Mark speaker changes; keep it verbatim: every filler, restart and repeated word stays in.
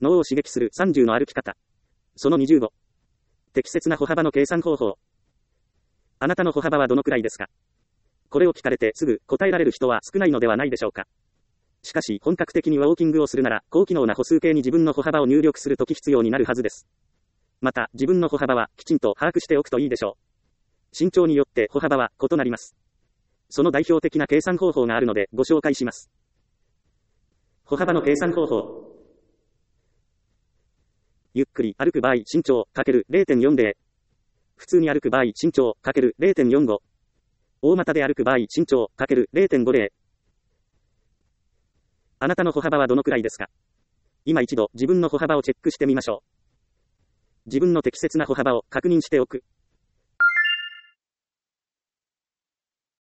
Speaker 1: 脳を刺激するさんじゅうの歩き方。そのにじゅうご。適切な歩幅の計算方法。あなたの歩幅はどのくらいですか？これを聞かれてすぐ答えられる人は少ないのではないでしょうか。しかし本格的にウォーキングをするなら高機能な歩数計に自分の歩幅を入力するとき必要になるはずです。また自分の歩幅はきちんと把握しておくといいでしょう。身長によって歩幅は異なります。その代表的な計算方法があるのでご紹介します。歩幅の計算方法。ゆっくり歩く場合身長 かけるれいてんよんぜろ。普通に歩く場合身長 かけるれいてんよんご。大股で歩く場合身長 かけるれいてんごぜろ。あなたの歩幅はどのくらいですか？今一度自分の歩幅をチェックしてみましょう。自分の適切な歩幅を確認しておく。